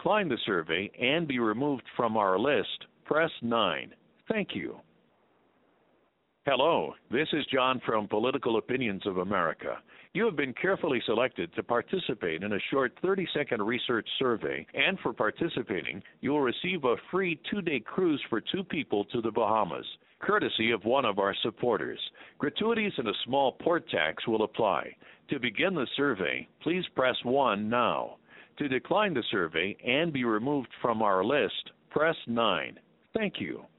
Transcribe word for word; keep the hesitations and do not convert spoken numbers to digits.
decline the survey and be removed from our list, press nine. Thank you. Hello, this is John from Political Opinions of America. You have been carefully selected to participate in a short thirty-second research survey, and for participating, you will receive a free two-day cruise for two people to the Bahamas, courtesy of one of our supporters. Gratuities and a small port tax will apply. To begin the survey, please press one now. To decline the survey and be removed from our list, press nine. Thank you.